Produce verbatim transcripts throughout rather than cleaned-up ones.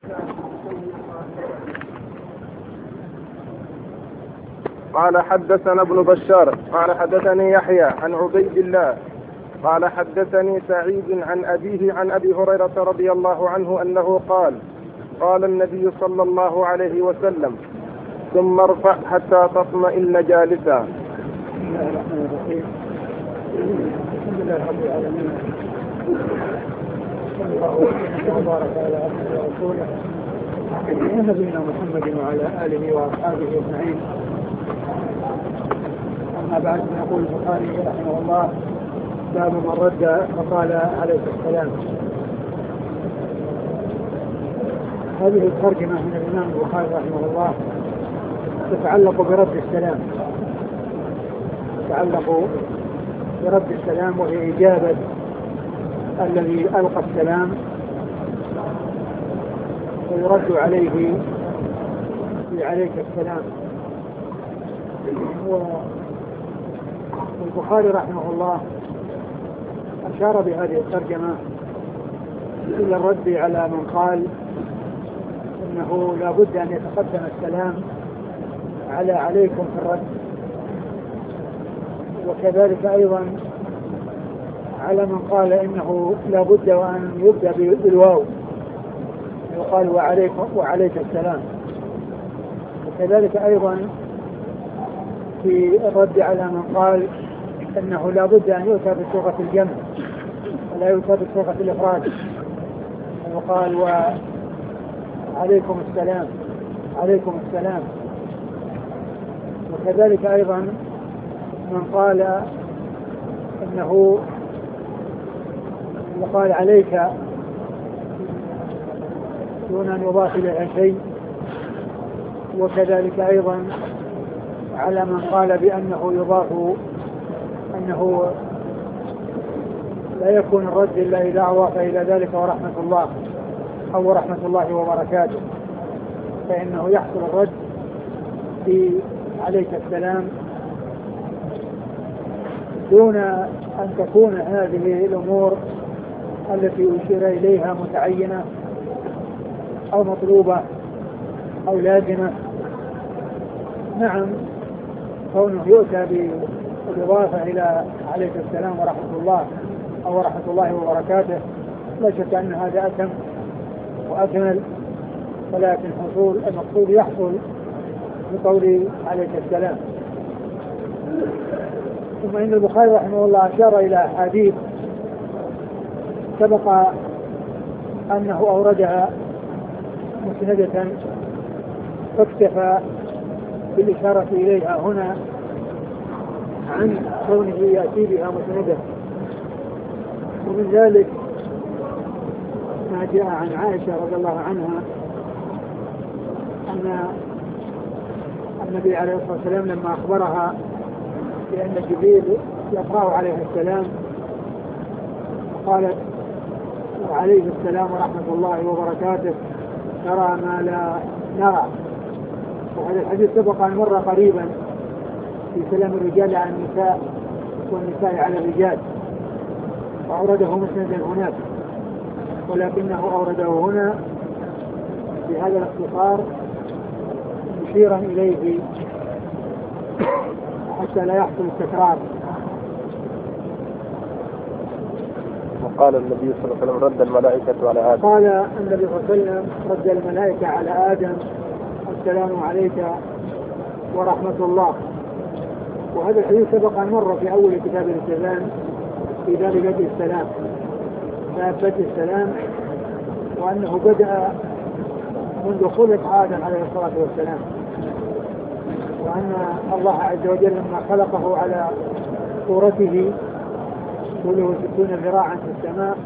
قال حدثنا ابن بشار قال حدثني يحيى عن عبيد الله قال حدثني سعيد عن أبيه عن أبي هريرة رضي الله عنه أنه قال قال النبي صلى الله عليه وسلم ثم ارفع حتى تطمئن جالسا. بسم الله الرحمن الرحيم. الحمد لله رب العالمين، صلى الله وسلم وبارك على عبده ورسوله نبينا محمد وعلى آله وأصحابه أجمعين. أما بعد، يقول البخاري رحمه الله: باب من رد فقال عليه السلام. هذه الترجمة من الإمام البخاري رحمه الله تتعلق برد السلام، تتعلق برد السلام وهي إجابة الذي ألقى السلام ويرد عليه عليك السلام. والبخاري رحمه الله أشار بهذه الترجمة إلى الرد على من قال إنه لا بد أن يتقدم السلام على عليكم في الرد، وكذلك أيضا على من قال إنه لا بد وأن يبدأ بالواو وقال وعليكم وعليك السلام، وكذلك أيضا في الرد على من قال إنه لا بد أن يؤتى بصيغة الجمع ولا يؤتى بصيغة الإفراد وقال وعليكم السلام عليكم السلام. وكذلك أيضا من قال إنه وقال عليك دون أن يضاف إليها شيء، وكذلك أيضا على من قال بأنه يضاف أنه لا يكون الرد إلا إذا أضاف إلى ذلك ورحمة الله أو ورحمة الله وبركاته، فإنه يحصل الرد في عليك السلام دون أن تكون هذه الأمور التي أشير إليها متعينة أو مطلوبة أو لازمة. نعم، كونه يؤتى بالإضافة إلى عليك السلام ورحمة الله أو ورحمة الله وبركاته لا شك أن هذا أتم وأكمل، ولكن حصول المقصود يحصل بقول عليك السلام. ثم إن البخاري رحمه الله أشار إلى أحاديث سبق أنه أوردها مسندة فاكتفى بالإشارة إليها هنا عن كونه يأتي بها مسندة. ومن ذلك ما جاء عن عائشة رضي الله عنها أن النبي عليه الصلاة والسلام لما أخبرها بأن جبريل يقرأ عليه السلام قالت وعليه السلام ورحمة الله وبركاته نرى ما لا نرى. وهذا الحديث سبق أن مر قريبا في سلام الرجال على النساء والنساء على الرجال، وأورده مسندا هناك، ولكنه أورده هنا بهذا الاختصار مشيرا إليه حتى لا يحصل التكرار. وقال النبي صلى الله عليه وسلم رد الملائكة على آدم قال النبي صلى الله عليه وسلم رد الملائكة على آدم السلام عليك ورحمة الله. وهذا الحديث سبق أن مر في أول كتاب الاستئذان في باب بدء السلام باب بدء السلام، وأنه بدأ منذ خلق آدم عليه الصلاة والسلام، وأن الله عز وجل لما خلقه على صورته طوله ستون ذراعا في السماء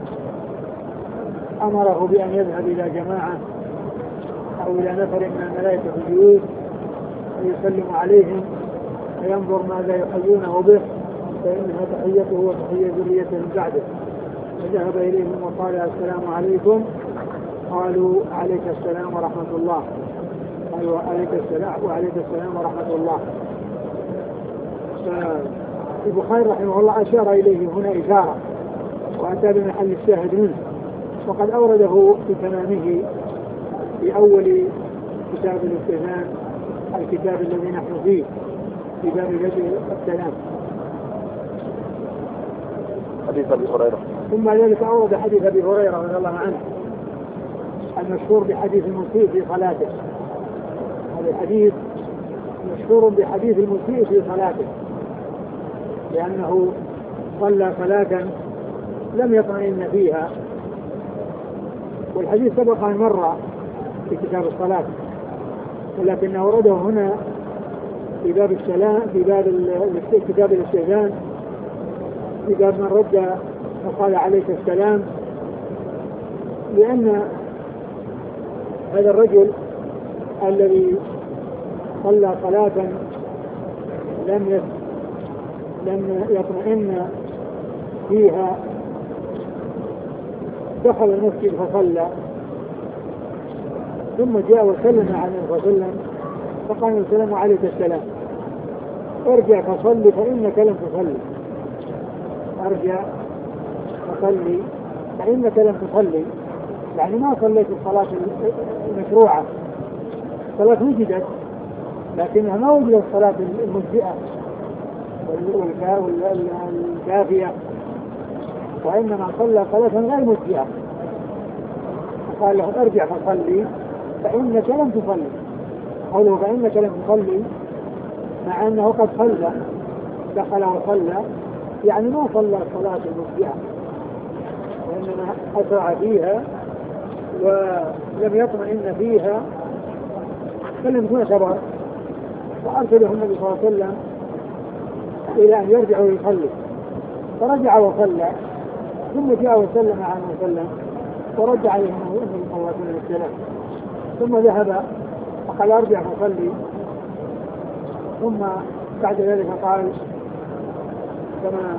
أمره بأن يذهب إلى جماعة أو إلى نفر من الملائكة في البيوت ويسلم عليهم وينظر ماذا يحيونه به، فإنها تحيته وتحية ذريته من بعده. فذهب إليهم وقال السلام عليكم، قالوا عليك السلام ورحمة الله، قالوا عليك السلام وعليك السلام ورحمة الله. البخاري رحمه الله أشار إليه هنا إشارة وأتى بمحل الشاهد منه، وقد أورده في تمامه في أول كتاب الاستئذان، الكتاب الذي نحن فيه في باب بدء السلام. حديث أبي هريرة. ثم ذلك أورد حديث أبي هريرة رضي الله عنه المشهور بحديث المسيء في صلاته. هذا الحديث مشهور بحديث المسيء في صلاته، لأنه صلى صلاة لم يطمئن فيها، والحديث سبق أن مر في كتاب الصلاة، ولكن أورده هنا في باب السلام، في باب كتاب الاستئذان، في باب من رد فقال عليك السلام، لأن هذا الرجل الذي صلى صلاة لم لم يطمئن فيها دخل المسجد فصلى، ثم جاء وسلم على النبي صلى الله عليه وسلم فقال السلام عليك السلام، ارجع فصلي فإنك لم تصلي، ارجع فصلي فإنك لم تصلي، يعني ما صليت الصلاة المشروعة، الصلاة وجدت لكنها ما وجدت الصلاة المجزئة والكافية، وإنما صلى صلاة غير مجزئة، فقال له ارجع فصلي فإنك لم تصلي. قوله فإنك لم تصلي مع أنه قد صلى، دخل وصلى، يعني ما صلى الصلاة المجزئة، وإنما أسرع فيها ولم يطمئن فيها، فلم يكن صبر، فأرسله النبي صلى الله عليه وسلم إلى أن يرجع ويصلي، فرجع وصلى، ثم جاء وسلم على النبي صلى الله عليه وسلم ورد عليه النبي صلى الله عليه وسلم، ثم ذهب فقال ارجع فصلي، ثم بعد ذلك قال كما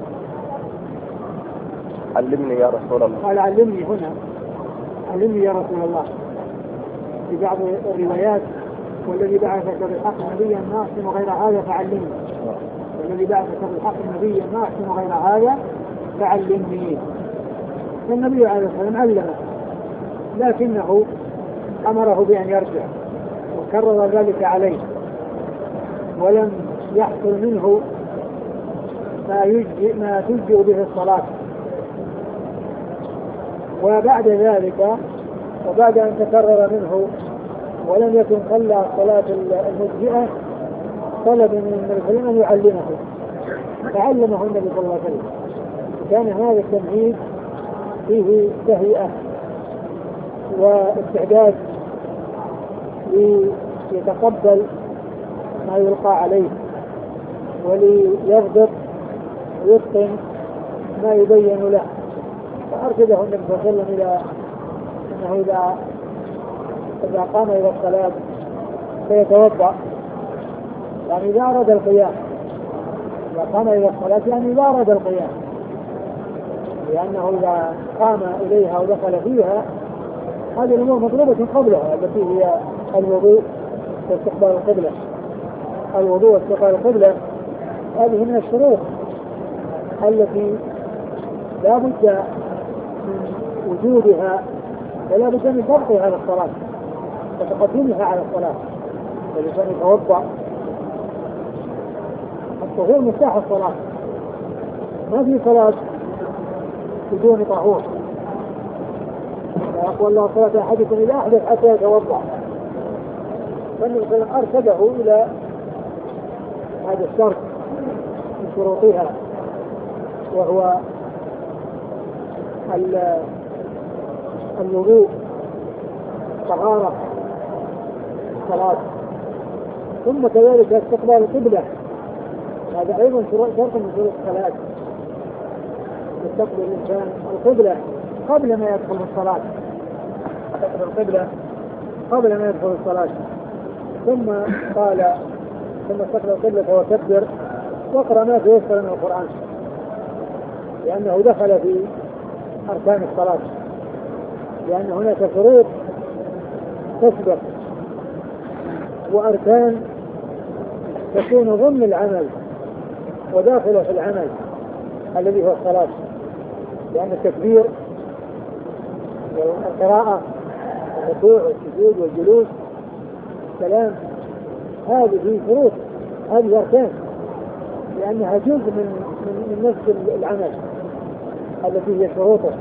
علمني يا رسول الله، قال علمني هنا، علمني يا رسول الله. في بعض الروايات والذي بعثك بالحق نبيا ما أحسن غير هذا فعلمني، والذي بعثك بالحق نبيا ما أحسن غير هذا فعلمني. فالنبي عليه الصلاة والسلام علمه، لكنه أمره بأن يرجع وكرر ذلك عليه، ولم يحصل منه ما يجزئ ما تجزئ به الصلاة. وبعد ذلك وبعد أن تكرر منه ولم يكن صلى الصلاة المجزئة طلب من النبي صلى الله عليه وسلم أن يعلمه، فعلمه النبي صلى الله عليه وسلم. كان هذا التمهيد فيه تهيئة واستعداد ليتقبل ما يلقى عليه وليضبط ويتقن ما يبين له، فأرشده النبي صلى الله عليه وسلم إلى أنه إذا إذا قام إلى الصلاة فيتوضأ، يعني إذا أراد القيام، إذا قام إلى الصلاة يعني إذا أراد القيام، لأنه إذا قام إليها ودخل فيها هذه الأمور مطلوبة قبلها، التي هي الوضوء واستقبال القبلة. الوضوء واستقبال القبلة هذه من الشروط التي لا بد من وجودها ولا بد من ضبطها على الصلاة وتقدمها على الصلاة. فالإنسان يتوضأ، الطهور مفتاح الصلاة، ما في صلاة بدون طهور. يقول الله صلاة أحدكم إذا أحدث حتى يتوضأ، فالنبي صلى الله عليه وسلم أرشده إلى هذا الشرط من شروطها، وهو الوضوء، طهارة الصلاة، ثم كذلك استقبال القبلة، هذا أيضا شرط من شروط الصلاة، يستقبل الإنسان القبلة قبل ما يدخل الصلاة، يستقبل القبلة قبل ما يدخل الصلاة. ثم قال ثم استقبل القبلة وكبر واقرأ ما تيسر من القرآن، لأنه دخل في أركان الصلاة، لأن هناك شروط تسبق وأركان تكون ضمن العمل وداخلة في العمل الذي هو الصلاة، لأن التكبير والقراءة الركوع والسجود والجلوس السلام، هذه شروط، هذه أركان، لأنها جزء من من, من نفس العمل التي هي شروطه.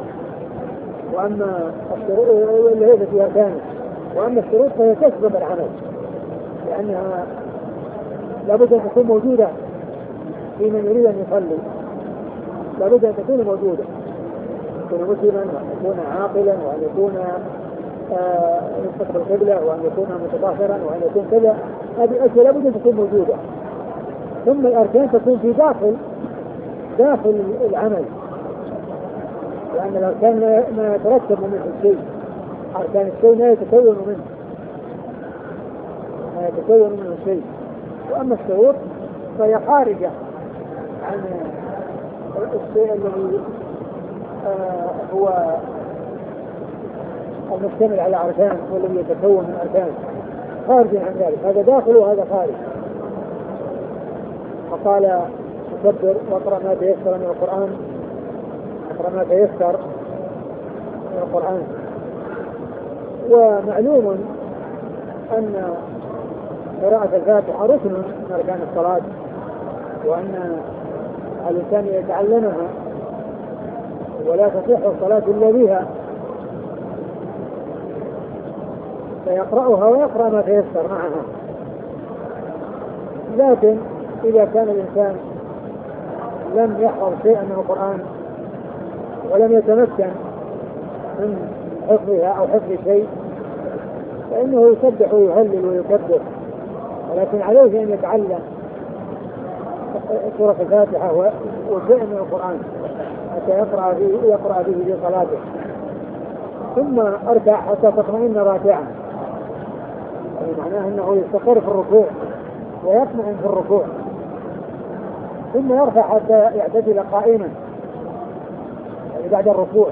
وأما الشروط اللي هي في أركانه، وأما الشروط فهي تسبب العمل، لأنها لابد أن تكون موجودة في من يريد أن يصلي، لابد أن تكون موجودة، يكون مسلما وأن يكون عاقلا وأن يكون يستقبل القبلة وأن يكون متطهرا وأن يكون كذا، هذه الأشياء لابد أن تكون موجودة. ثم الأركان تكون في داخل داخل العمل، لأن الأركان ما يترتب من الشيء، أركان الشيء ما يتكون منه ما يتكون منه الشيء. وأما الشروط فهي خارجة عن الشيء الذي آه هو المشتمل على أركان والذي يتكون من أركان، خارج عن ذلك، هذا داخل وهذا خارج. فقال تكبر واقرأ ما تيسر من القرآن، اقرأ ما تيسر من القرآن. ومعلوم أن قراءة الفاتحة ركن من أركان الصلاة، وأن الإنسان يتعلمها ولا تصح الصلاة إلا بها، فيقرأها ويقرأ ما تيسر معها. لكن إذا كان الإنسان لم يحفظ شيئا من القرآن ولم يتمكن من حفظها أو حفظ شيء فإنه يسبح ويهلل ويكبر، ولكن عليه أن يتعلم سورة الفاتحة وشيء من القرآن حتى يقرأ به يقرأ به في صلاته. ثم أركع حتى تطمئن راكعا، يعني معناه أنه يستقر في الركوع ويطمئن في الركوع. ثم يرفع حتى يعتدل قائما، يعني بعد الركوع.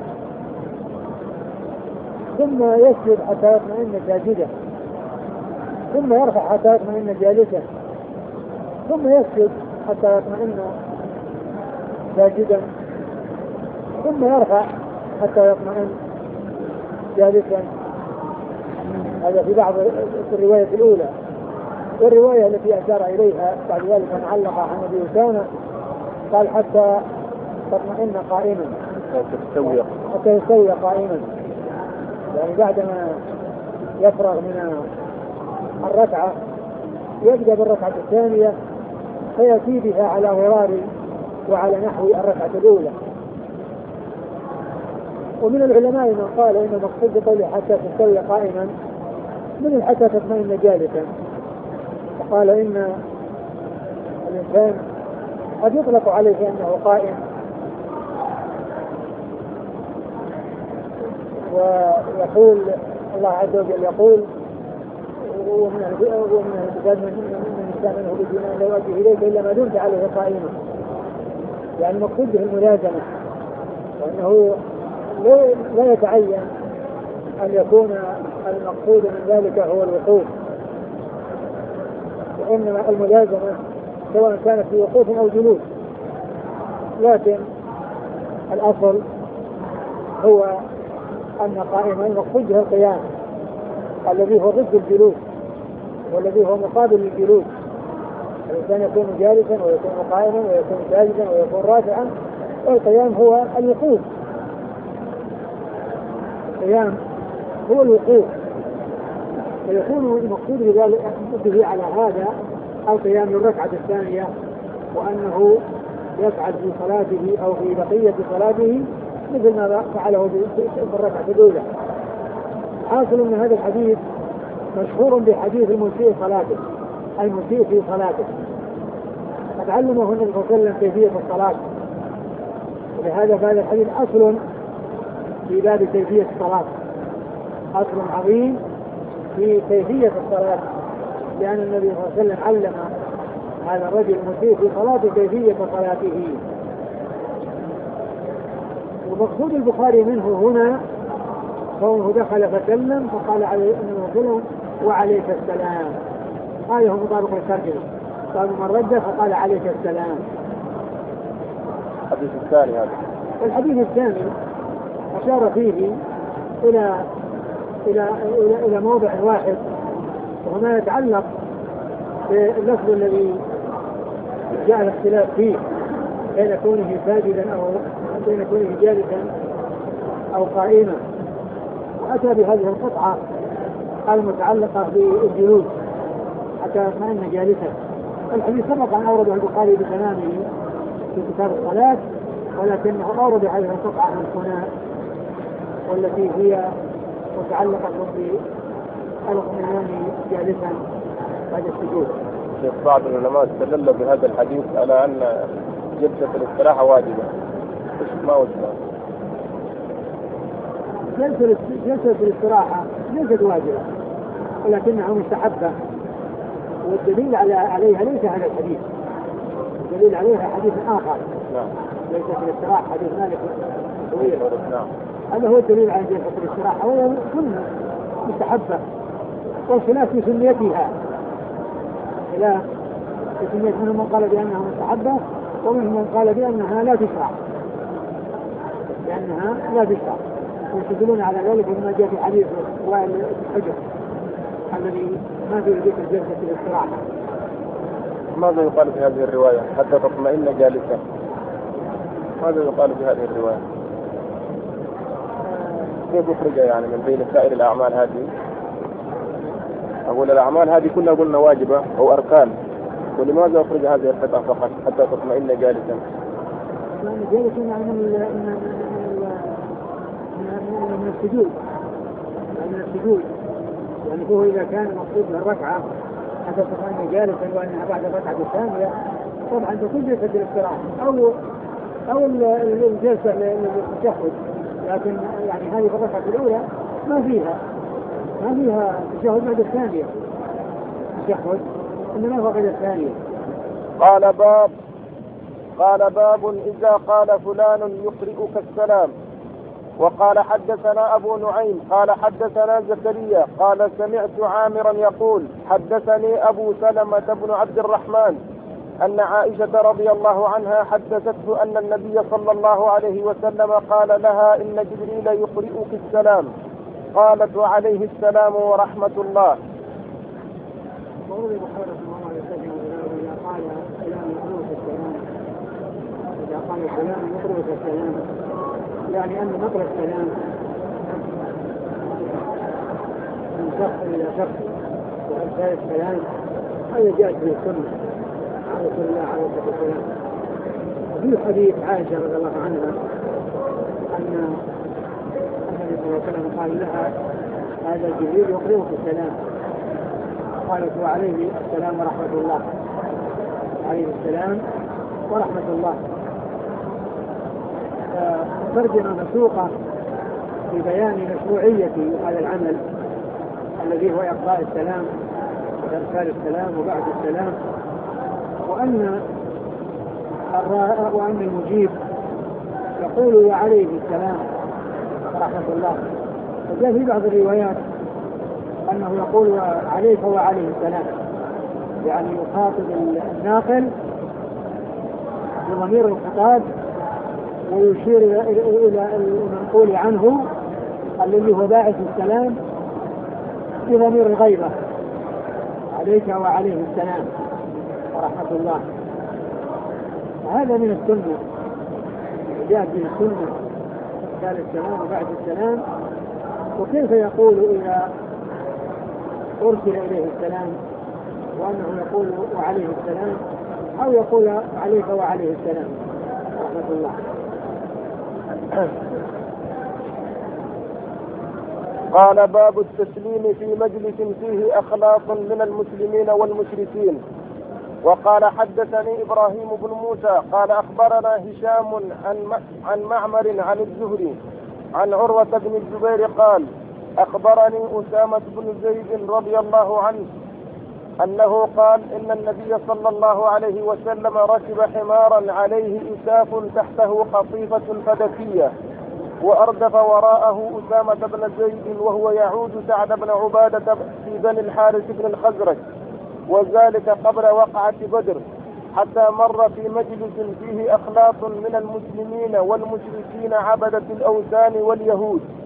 ثم يسجد حتى يطمئن ساجدا، ثم يرفع حتى يطمئن جالسا، ثم يسجد حتى يطمئن ساجدا، ثم يرفع حتى يطمئن جالسا. هذا في بعض الرواية الأولى. والرواية التي أشار إليها بعد ذلك من علق عن أبي أسامة قال حتى تطمئن قائما، حتى يستوي قائما، يعني بعدما يفرغ من الركعة يبدأ بالركعة الثانية فيأتي بها على غرار وعلى نحو الركعة الأولى. ومن العلماء من قال إن المقصود بقوله حتى تستوي قائما من حتى تطمئن جالسا، وقال إن الإنسان قد يطلق عليه أنه قائم ويقول الله عز وجل يقول ومن الكتاب من الإنسان منه بدون لا يؤدي إليك إلا ما دمت عليه قائما، يعني المقصود به الملازمة، وأنه لا يتعين أن يكون المقصود من ذلك هو الوقوف، وإنما الملازمة سواء كانت في وقوف أو جلوس، لكن الأصل هو أن قائما المقصود به القيام الذي هو ضد الجلوس والذي هو مقابل الجلوس. الإنسان يكون جالسا ويكون قائما ويكون ساجدا ويكون راكعا، والقيام هو الوقوف، القيام هو الوقوف. فيكون المقصود به على هذا القيام للركعة الثانية، وأنه يفعل في صلاته أو في بقية صلاته مثل ما فعله في الركعة الأولى. حاصل من هذا الحديث مشهور بحديث المسيء صلاته، المسيء في صلاته، قد علمه النبي صلى الله عليه وسلم كيفية الصلاة، ولهذا فهذا الحديث أصل في باب كيفية الصلاة، أصل عظيم في كيفية الصلاة، لأن النبي صلى الله عليه وسلم علم هذا الرجل المسيء في صلاته كيفية صلاته. ومقصود البخاري منه هنا كونه دخل فسلم فقال عليه السلام وعليك السلام، هذا هو مطابق الترجمة، قال من رد فقال عليك السلام. الحديث الثاني هذا. الحديث الثاني أشار فيه إلى إلى إلى إلى موضع واحد، وما يتعلق باللفظ الذي جاء الاختلاف فيه بين كونه ساجدا أو بين كونه جالسا أو قائما، وأتى بهذه القطعة المتعلقة بالجلوس حتى يطمئن جالسا. الحديث سبق أن أورده البخاري بتمامه في كتاب الصلاة، ولكنه أورد هذه القطعة من هنا والتي هي متعلقة بالقيام جالسا بعد السجود. بعض العلماء استدلوا بهذا الحديث على أن جلسة الاستراحة واجبة. ما وجهها؟ جلسة جلسة الاستراحة ليست واجبة ولكنها مستحبة، والدليل على عليها ليس هذا الحديث، الدليل عليها حديث آخر. نعم. جلسة الاستراحة حديث مالك طويل. نعم. هذا هو الدليل على جلسة الاستراحة، وهي سنة مستحبة، والخلاف في سنيتها خلاف في سنيتها، منهم من قال بأنها مستحبة ومنهم من قال بأنها لا تشرع بأنها لا تشرع ويستدلون على ذلك بما جاء في حديث وائل بن حجر الذي ما في ذكر جلسة الاستراحة. ماذا يقال في هذه الرواية حتى تطمئن جالسا؟ ماذا يقال في هذه الرواية؟ كيف يخرجها يعني من بين سائر الأعمال هذه؟ أقول الأعمال هذه كلها قلنا واجبة أو أركان، ولماذا أخرج هذه القطعة فقط حتى تطمئن جالسا؟ يعني جالسا يعني من من السجود، من السجود يعني هو إذا كان مقصود للركعة حتى تطمئن جالسا وأنها بعد الركعة الثانية طبعا تكون جلسة الاستراحة أو أو الجلسة للتشهد، لكن يعني هذه في الركعة الأولى ما فيها ما فيها تشهد بعد الثانية، تشهد إنما فقد الثانية. قال باب قال باب إذا قال فلان يقرئك السلام. وقال حدثنا أبو نعيم قال حدثنا زكريا قال سمعت عامرا يقول حدثني أبو سلمة بن عبد الرحمن أن عائشة رضي الله عنها حدثته أن النبي صلى الله عليه وسلم قال لها إن جبريل يقرئك السلام. قالت وعليه السلام ورحمة الله. إذا قال فلان يقرئك السلام يعني أن نقرأ السلام من شخص إلى شخص وإرسال السلام هذا جاءت به السنة على رسول الله عليه الصلاة والسلام. في حديث عائشة رضي الله عنها أن النبي صلى الله عليه وسلم قال لها هذا جبريل يقرئك السلام. قالت وعليه السلام ورحمة الله، عليه السلام ورحمة الله. ترجمة مسوقة في بيان مشروعية هذا العمل الذي هو إقراء السلام وإرسال السلام وبعد السلام، وأن وأن المجيب يقول وعليه السلام ورحمة الله. وجاء في بعض الروايات أنه يقول عليك وعليه السلام، يعني يخاطب الناقل بضمير الخطاب ويشير إلى المنقول عنه الذي هو باعث السلام بضمير الغيبة عليك وعليه السلام ورحمة الله. هذا من السنة، جاء من السنة قال السلام وبعد السلام. وكيف يقول إذا أرسل إليه السلام وأنه يقول وعليه السلام أو يقول عليك وعليه السلام ورحمة الله. قال باب التسليم في مجلس فيه أخلاق من المسلمين والمشركين. وقال حدثني إبراهيم بن موسى قال أخبرنا هشام عن معمر عن الزهري عن عروة بن الزبير قال أخبرني أسامة بن زيد رضي الله عنه أنه قال إن النبي صلى الله عليه وسلم ركب حمارا عليه إساف تحته قطيفة فدكية وأردف وراءه أسامة بن زيد وهو يعود سعد بن عبادة في بني الحارث بن الخزرج، وذلك قبل وقعة بدر، حتى مر في مجلس فيه أخلاق من المسلمين والمشركين عبدة الأوثان واليهود،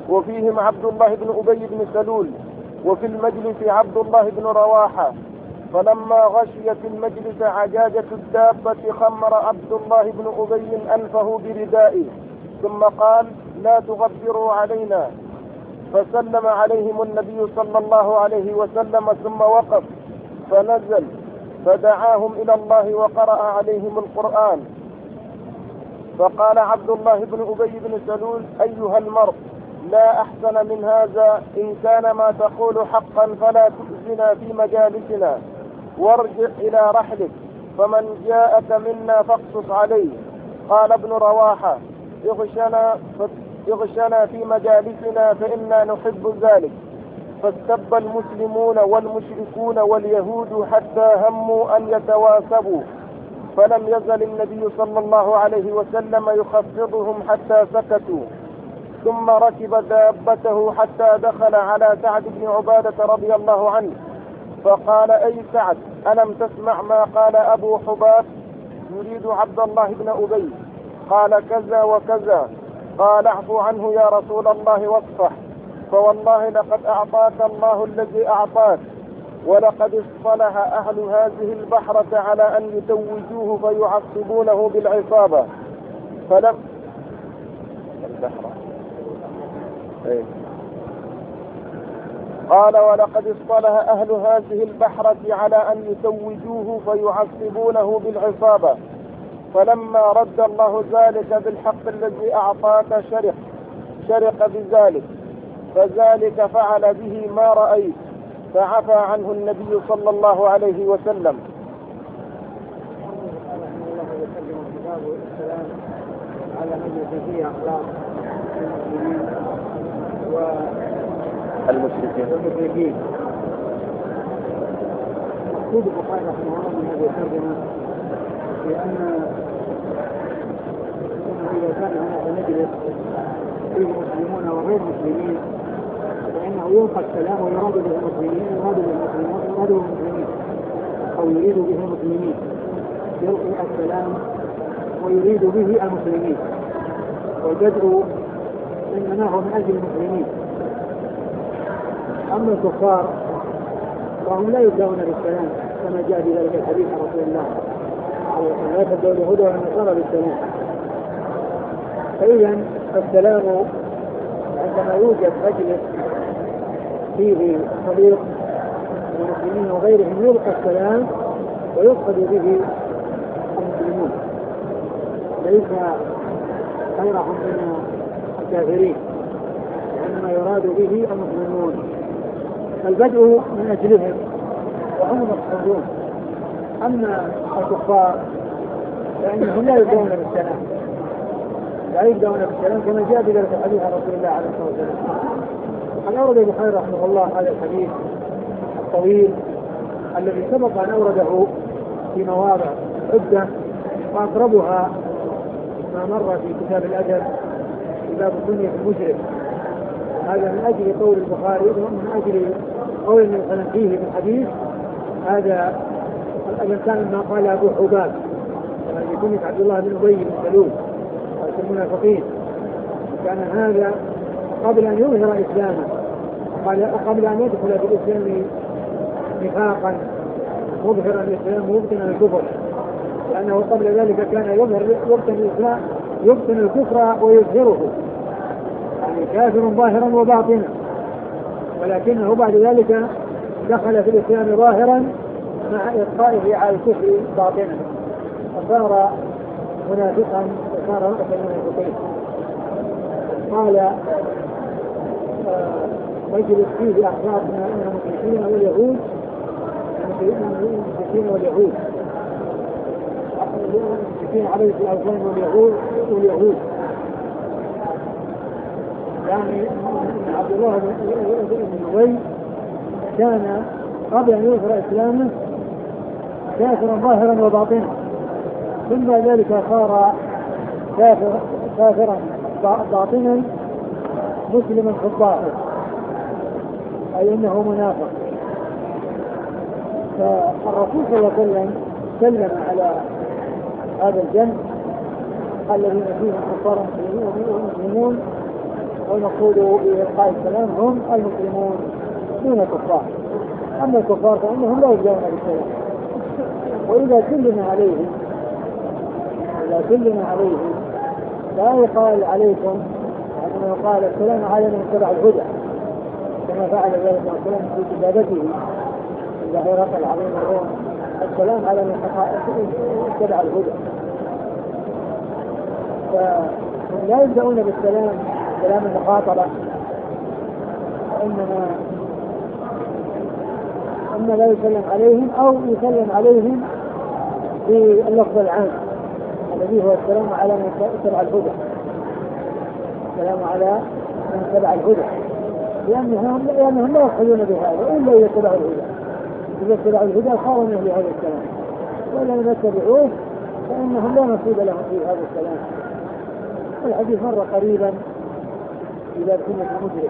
وفيهم عبد الله بن أبي بن سلول، وفي المجلس عبد الله بن رواحة. فلما غشيت المجلس عجاجة الدابة خمر عبد الله بن أبي أنفه بردائه ثم قال: لا تغبروا علينا. فسلم عليهم النبي صلى الله عليه وسلم ثم وقف فنزل فدعاهم إلى الله وقرأ عليهم القرآن. فقال عبد الله بن أبي بن سلول: أيها المرء، لا أحسن من هذا، إن كان ما تقول حقا فلا تؤذنا في مجالسنا، وارجع إلى رحلك، فمن جاءك منا فاقصص عليه. قال ابن رواحة: اغشنا, اغشنا في مجالسنا فإنا نحب ذلك. فاستب المسلمون والمشركون واليهود حتى هموا أن يتواسبوا، فلم يزل النبي صلى الله عليه وسلم يخفضهم حتى سكتوا. ثم ركب دابته حتى دخل على سعد بن عبادة رضي الله عنه، فقال: أي سعد، ألم تسمع ما قال أبو حباب؟ يريد عبد الله بن أبي. قال: كذا وكذا. قال: اعفو عنه يا رسول الله واصفح، فوالله لقد أعطاك الله الذي أعطاك، ولقد اصطلح أهل هذه البحرة على أن يتوجوه فيعصبونه بالعصابة. فلم إيه. قال: ولقد اصطلح أهل هذه البحرة على أن يتوجوه فيعصبونه بالعصابة، فلما رد الله ذلك بالحق الذي أعطاك شرق شرق بذلك، فذلك فعل به ما رأيت، فعفى عنه النبي صلى الله عليه وسلم. على من فيه أخلاق المسلمين والمشركين. مقصود البخاري رحمه الله من هذه الترجمة لأن إذا كان هناك مجلس فيه مسلمون وغير مسلمين فإنه يلقى السلام ويراد به المسلمين ويراد به المسلمين ويراد به المسلمين أو يريد به المسلمين، يلقي السلام ويريد به المسلمين، والبدء إنما هو من أجل المسلمين. أما الكفار فهم لا يبدأون بالسلام كما جاء في ذلك الحديث عن رسول الله عليه وسلم: لا تبدأوا اليهود والنصارى بالسلام. فإذا السلام عندما يوجد مجلس فيه خليط من المسلمين وغيرهم يلقى السلام ويقصد به المسلمون، ليس خيرهم من الكافرين، وإنما يراد به المسلمون. البدء من أجلهم وهم مقصودون. أما الكفار فإنهم لا يبدأون بالسلام لا يبدأون بالسلام كما جاء بذلك الحديث عن رسول الله عليه الصلاة والسلام. قد أورد البخاري رحمه الله هذا الحديث الطويل الذي سبق أن أورده في مواضع عدة، وأقربها ما مر في كتاب الأدب في باب كنية المشرك. هذا من أجل قول البخاري ومن أجل قول ابن القيم فيه في الحديث هذا الإنسان ما قال أبو حباب الذي كنية عبد الله بن أبي بن سلول المنافقين، كان هذا قبل أن يظهر إسلامه، قبل أن يدخل في الإسلام نفاقا مظهرا الإسلام مبطنا الكفر، لأنه قبل ذلك كان يظهر يبطن الإسلام يبطن الكفر ويظهره، يعني كافر ظاهرا وباطنا، ولكنه بعد ذلك دخل في الإسلام ظاهرا مع إبقائه على الكفر باطنا، فصار منافقا وصار رأس المنافقين. قال مجلس فيه أحزاب من المشركين واليهود المشركين واليهود المشركين عبدة الأوثان واليهود واليهود يعني أن عبد الله بن أبي كان قبل أن يظهر إسلامه كافرا ظاهرا وباطنا، ثم ذلك صار كافر كافرا باطنا مسلما في الظاهر، أي أنه منافق. فالرسول صلى الله عليه وسلم سلم على هذا الجنب الذين فيه كفار ومسلمون، والمقصود بإلقاء السلام هم المسلمون دون الكفار. أما الكفار فإنهم لا يبدأون بالسلام، وإذا سلم عليهم إذا سلم عليهم لا يقال عليكم، وإنما يقال السلام على من اتبع الهدى، كما فعل ذلك السلام في كتابته عند هرقل عظيم الروم، السلام على من اتبع الهدى. فلا يبدأون بالسلام سلام المخاطبة، وإنما إما لا يسلم عليهم أو يسلم عليهم باللفظ العام الذي هو السلام على من اتبع الهدى، السلام على من اتبع الهدى، لأنهم لأنهم لا يقصدون بهذا إلا إذا اتبعوا الهدى. إذا اتبعوا الهدى صاروا من أهل هذا السلام، وإذا لم يتبعوه فإنهم لا نصيب لهم في هذا السلام. الحديث مر قريبا إذا كنت المدرك.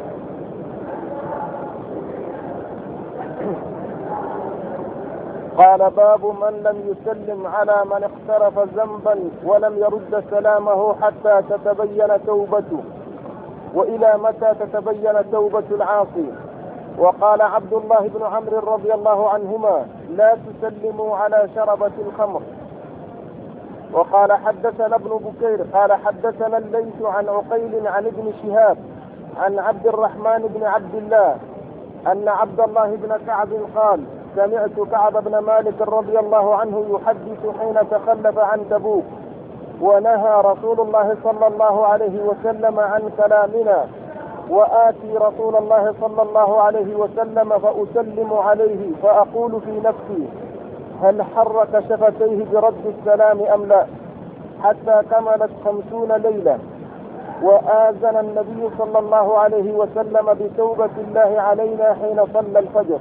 قال باب من لم يسلم على من اقترف ذنبا ولم يرد سلامه حتى تتبين توبته، وإلى متى تتبين توبة العاصي. وقال عبد الله بن عمرو رضي الله عنهما لا تسلموا على شربة الخمر. وقال حدثنا ابن بكير قال حدثنا الليث عن عقيل عن ابن شهاب عن عبد الرحمن بن عبد الله أن عبد الله بن كعب قال سمعت كعب بن مالك رضي الله عنه يحدث حين تخلف عن تبوك ونهى رسول الله صلى الله عليه وسلم عن كلامنا، وآتي رسول الله صلى الله عليه وسلم فأسلم عليه فأقول في نفسي هل حرك شفتيه برد السلام أم لا، حتى كملت خمسون ليلة. وآذن النبي صلى الله عليه وسلم بتوبة الله علينا حين صلى الفجر.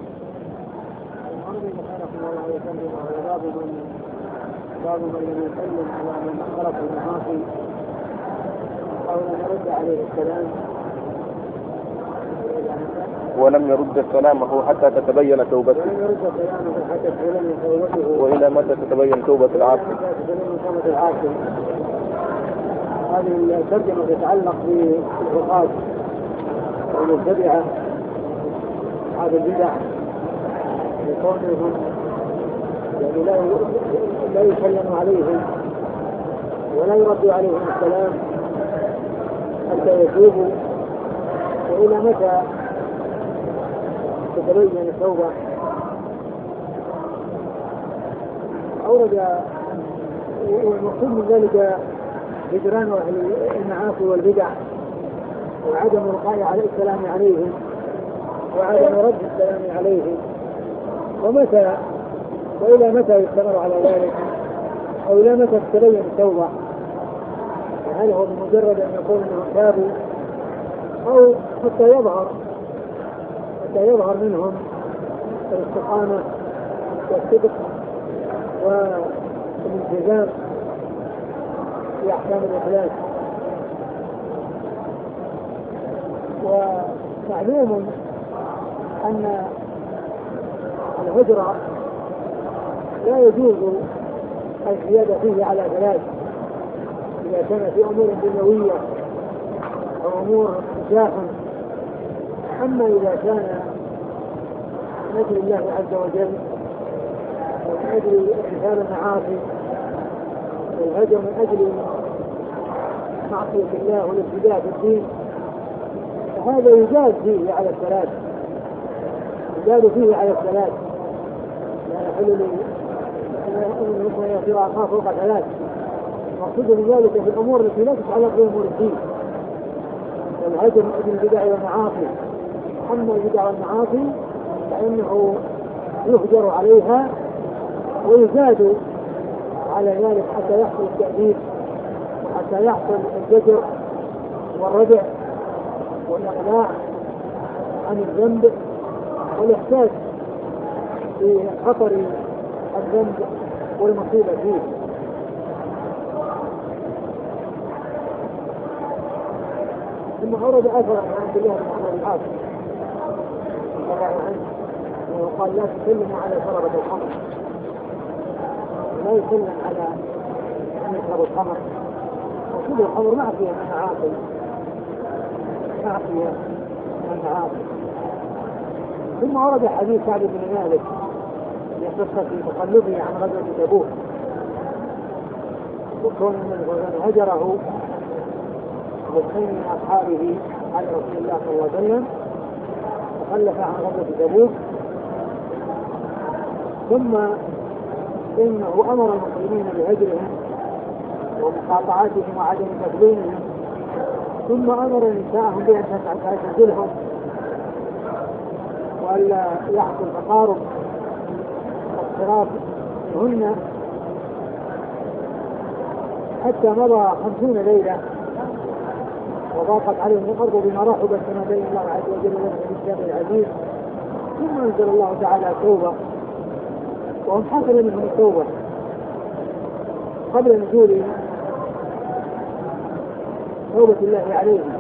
باب من لم يسلم على من خلق المعاصي أو لم يرد عليه السلام ولم يرد سلامه حتى تتبين توبته، ولم يرد سلامه حتى تتبين توبته، وإلى متى تتبين توبة العاصي. هذه الترجمة تتعلق بالعقاد والمبتدعة هذا البدع لكونهم يعني لا لا يسلم عليهم ولا يرد عليهم السلام حتى يتوبوا، وإلى متى تتبين التوبة. أورد والمقصود من ذلك هجران أهل المعاصي والبدع وعدم الوقاء على السلام عليهم وعدم رد السلام عليهم، ومتى وإلى متى يستمر على ذلك، أو إلى متى تتبين التوبة، هل هو بمجرد أن يقول أنهم تابوا أو حتى يظهر حتى يظهر منهم الاستقامة والصدق والالتزام في أحكام الإخلاص. ومعلوم أن الهجرة لا يجوز الزيادة فيه على ثلاث إذا كان في أمور دنيوية أو أمور شاحن. أما إذا كان من أجل الله عز وجل ومن أجل امتثال المعاصي والهجر من أجل معصية الله والابتداع في الدين، فهذا يجاز فيه على الثلاث يجاز فيه على الثلاث لا يحل لي أن يكون يصير أخاه فوق ثلاث. مقصود بذلك في الأمور التي لا تتعلق بأمور الدين والهجر من أجل البدع والمعاصي. أما البدع والمعاصي فإنه يهجر عليها ويزاد على ذلك حتى يحصل التأديب وحتى يحصل الزجر والردع والإقلاع عن الذنب والإحساس بخطر الذنب والمصيبة فيه. ثم أورد أثر عن عبد الله بن عمرو العاص رضي الله عنه وقال لا تسلموا على شربة الخمر، لا يسلم على أن يشرب الخمر، وشرب الخمر معصية من المعاصي معصية من المعاصي. ثم ورد حديث سعد بن مالك في قصة تخلفه عن غزوة تبوك، وكون النبي هجره باثنين من أصحابه على رسول الله صلى الله عليه وسلم، تخلف عن غزوة تبوك، ثم إنه أمر المسلمين بهجرهم ومقاطعتهم وعدم تسليمهم، ثم أمر نساءهم بأن تعتزلهم وألا يحصل تقارب واقتراب منهن، حتى مضى خمسون ليلة وضاقت عليهم الأرض بما رحبت كما بين الله عز وجل لنا في الكتاب العزيز. ثم أنزل الله تعالى التوبة، وهم حصل منهم التوبة قبل نزول توبة الله عليهم،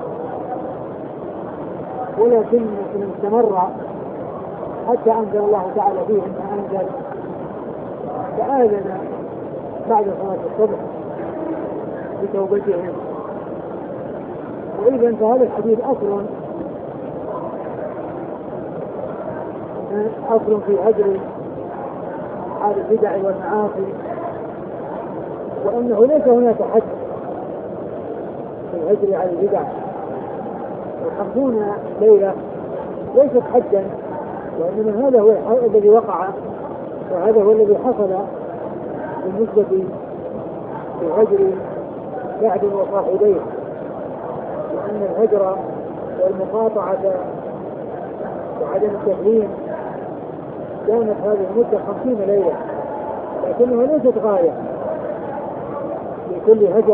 ولكن استمر حتى أنزل الله تعالى فيهم ما أنزل، فآذن بعد صلاة الصبح بتوبتهم. وإذا فهذا الحديث أصل أصل في هجر أصحاب البدع والمعاصي، وأنه ليس هناك حد في الهجر على البدع، والخمسون ليلة ليست حدا، وإنما هذا هو الذي وقع وهذا هو الذي حصل بالنسبة لهجر سعد وصاحبيه، لأن الهجر والمقاطعة وعدم التسليم كانت هذه المدة خمسين ليلة، لكنها ليست غاية لكل هجر،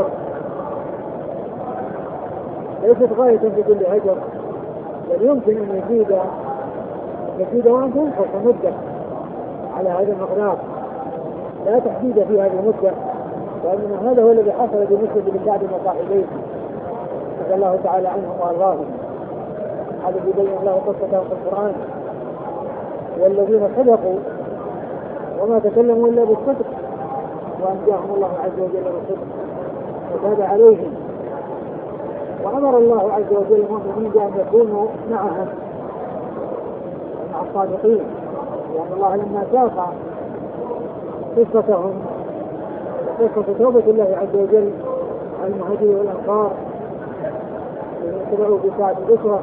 ليست غاية لكل هجر، بل يمكن أن يزيد يزيد وأن تنقص مدة على هذا المقدار، لا تحديد في هذه المدة، وأن هذا هو الذي حصل بالنسبة لسعد وصاحبيه رضي الله تعالى عنهم وأرضاهم. هذا يبين الله قصته في القرآن: والذين صدقوا وما تكلموا إلا بالصدق وأنجاهم الله عز وجل بالصدق وتاب عليهم. وأمر الله عز وجل المؤمنين بأن يكونوا معهم مع الصادقين، لأن الله لما ساق قصتهم وقصة توبة الله عز وجل عن المهاجرين والأنصار اتبعوا بساعة الأسرة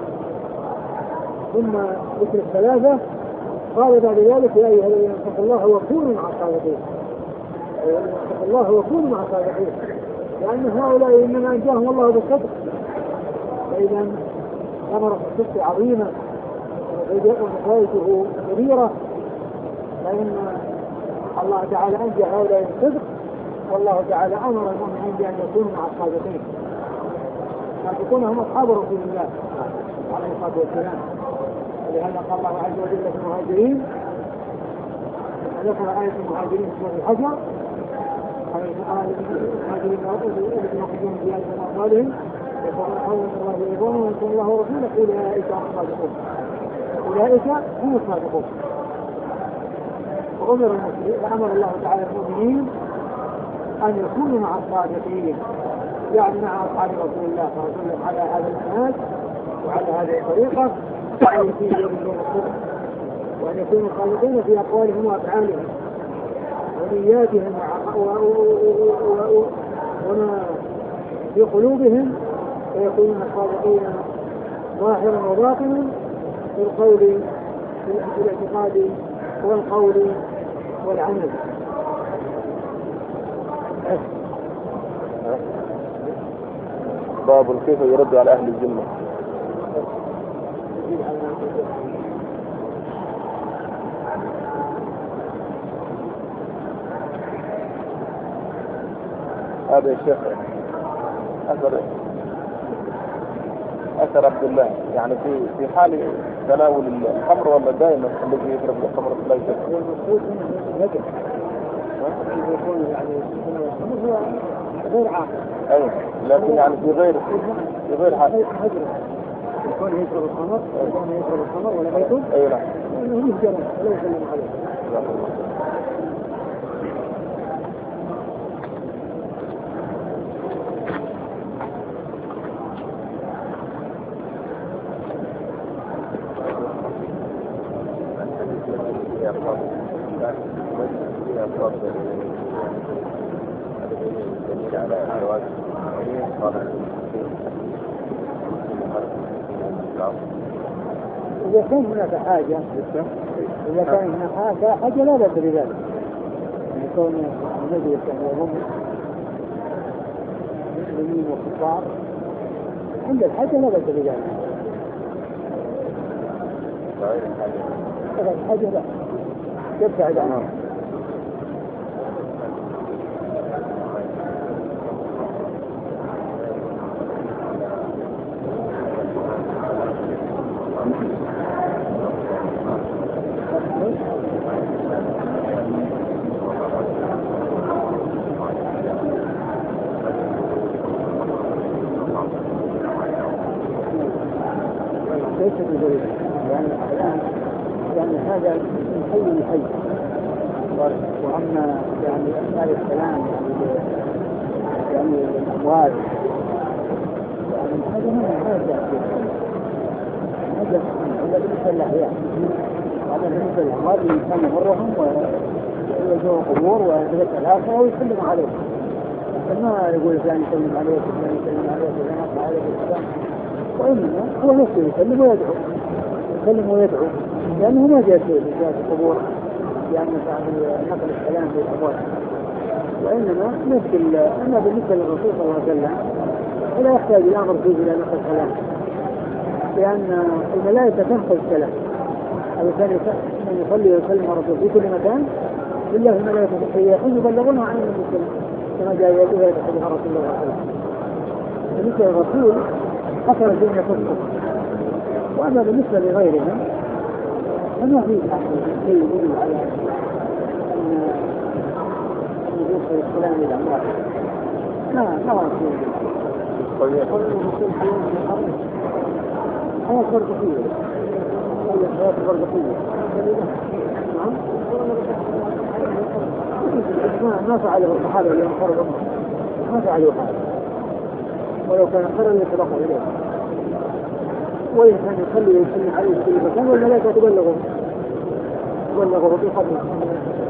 ثم ذكر الثلاثة، قال بعد ذلك: يا أيها الذين اتقوا الله وكونوا مع الصادقين، اتقوا الله وكونوا مع الصادقين، لأن هؤلاء إنما أنجاهم الله بالصدق. فإذا ثمرة الصدق عظيمة ونتائجه كبيرة، فإن الله تعالى أنجى هؤلاء بالصدق، والله تعالى أمر المؤمنين بأن يكونوا مع الصادقين، أن يكونوا هم أصحاب رسول الله عليه الصلاة والسلام. ولهذا قال الله عز وجل في المهاجرين، ذكر آية المهاجرين في سورة الحجر: المهاجرين الذين يخرجون من ديارهم وأموالهم يقولون حول الله ورضوانه وينصرون الله ورسوله أولئك هم الصادقون، أولئك هم الصادقون. وأمر المسلمين وأمر الله تعالى المؤمنين أن يكونوا مع الصادقين، يعني مع أصحاب رسول الله صلى الله عليه وسلم على هذا المنهج وعلى هذه الطريقة، وأن يكونوا يريدون الصدق، وأن يكونوا صادقين في أقوالهم وأفعالهم ونياتهم وما في قلوبهم، ويكونون صادقين ظاهرا وباطنا في القول في الاعتقاد والقول والعمل. باب كيف يرد على أهل الذمة. هذا الشيخ أثر أثر عبد الله، يعني في في حال تناول الخمر ولا دائما الذي يشرب الخمر لا يشرب؟ هو المقصود منه الهجر، يكون يعني الخمر هو غير عاقل. أيوه، لكن يعني في غير في غير حال هجر، يكون يشرب الخمر يكون يشرب الخمر ولا يكون؟ أيوه نعم، لأنه يهجر ولا يسلم عليه. إذا كان هناك حاجة إذا كان هناك حاجة حاجة لا بأس بذلك، يكون المجلس يضم مسلمين وكفار عند الحاجة لا بأس بذلك. الحاجة لا تبتعد عنها. ليس بجريمة، يعني الآن يعني هذا من حي لحي، وأما يعني أثناء الكلام يعني الأموال يعني هذا ما هذا هذا هذا بالنسبة للأحياء، هذا بالنسبة للأموال الإنسان يمرهم ويزور قبور ويدرس الآخرة ويسلم عليه، ما يقول فلان يسلم عليه فلان يسلم عليه فلان يطلع عليه السلام، وإنما هو نفسه يسلم ويدعو يسلم ويدعو لأنه ما جاء شيء في القبور يعني بعد نقل الكلام في الأموال، وإنما مثل أما بالنسبة للرسول صلى الله عليه وسلم فلا يحتاج الأمر فيه إلى نقل الكلام، لأن الملائكة تنقل الكلام. الإنسان من يصلي ويسلم على الرسول في كل مكان لله الملائكة السيئين يبلغون عن المسلم كما جاء يدعو يتحدث عن رسول الله صلى الله عليه وسلم. بالنسبة للرسول حصل الدنيا تصدق، وأما بالنسبة لغيرهم فما في شيء يدل على أن يوصل الكلام إلى الله. لا لا رسول يقول المسلم حيوم من الأرض حياة برزخية، حياة برزخية ما فعله الصحابة اليوم خرج ما فعلوا هذا، ولو كان خيرا لسبقوا إليه. والإنسان يصلي ويسلم عليه في كل مكان والملائكة تبلغه تبلغه في قبره.